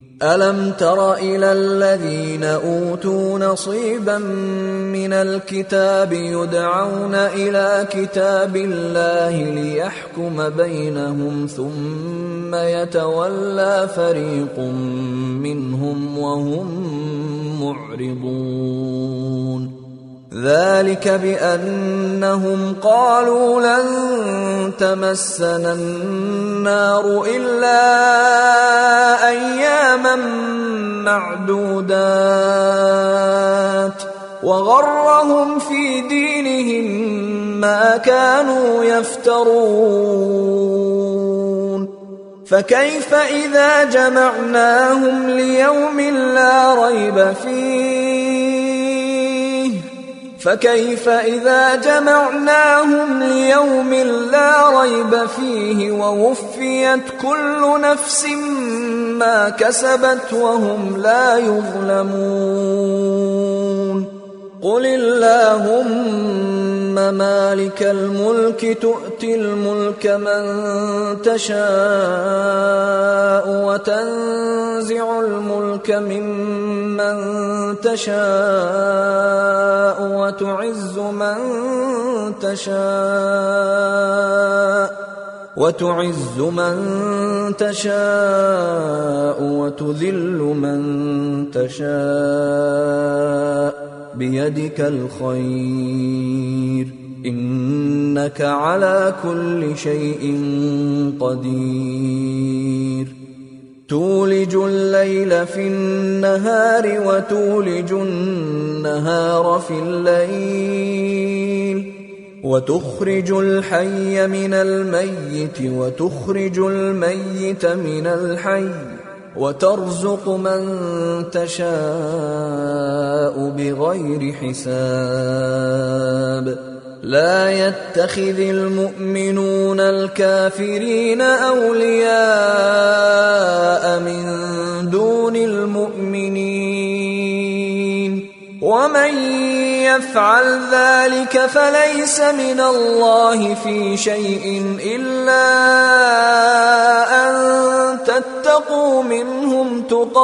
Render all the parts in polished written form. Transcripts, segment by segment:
ألم تر إلى الذين أوتوا نصيبا من الكتاب يدعون إلى كتاب الله ليحكم بينهم ثم يتولى فريق منهم وهم معرضون ذلك بأنهم قالوا لن تمسنا النار إلا أياما معدودات وغرهم في دينهم ما كانوا يفترون فكيف إذا جمعناهم ليوم لا ريب فيه ووفيت كل نفس ما كسبت وهم لا يظلمون قل اللهم مالك الملك تؤتي الملك من تشاء وتنزع الملك ممن تشاء وتعز من تشاء وتذل من تشاء بيدك الخير إنك على كل شيء قدير تولج الليل في النهار وتولج النهار في الليل وتخرج الحي من الميت وتخرج الميت من الحي وترزق من تشاء بغير حساب لا يتخذ المؤمنون الكافرين أولياء من دون المؤمنين ومن يفعل ذلك فليس من الله في شيء إلا أن تتقوا منهم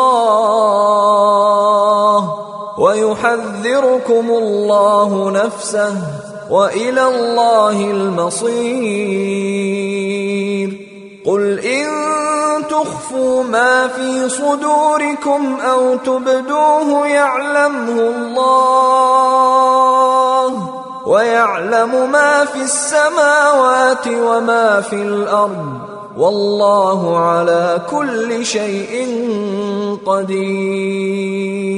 تقاه ويحذركم الله نفسه وإلى الله المصير قل إن تخفوا ما في صدوركم أو تبدوه يعلمه الله ويعلم ما في السماوات وما في الأرض والله على كل شيء قدير